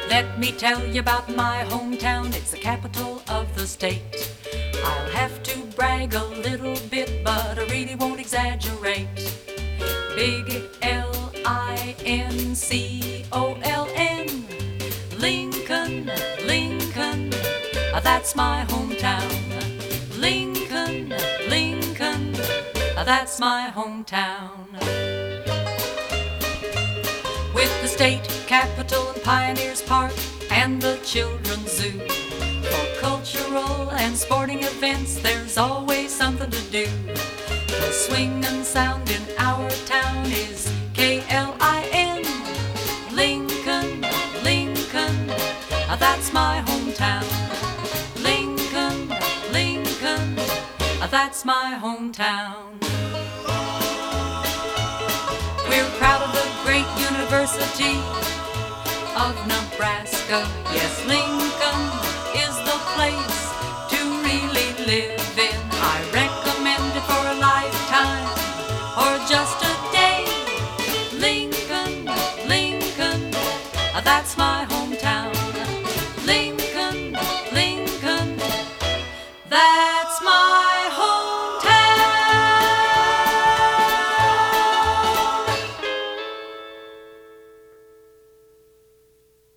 Let me tell you about my hometown, it's the capital of the state. I'll have to brag a little bit, but I really won't exaggerate. Big Lincoln, Lincoln, Lincoln, that's my hometown. Lincoln, Lincoln, that's my hometown. With the state capitol and Pioneers Park and the Children's Zoo, for cultural and sporting events there's always something to do. The swingin' sound in our town is KLIN. Lincoln, Lincoln, that's my hometown. Lincoln, Lincoln, that's my hometown. We're proud of the great University of Nebraska. Yes, Lincoln is the place to really live in. I recommend it for a lifetime or just a day. Lincoln, Lincoln, that's my home.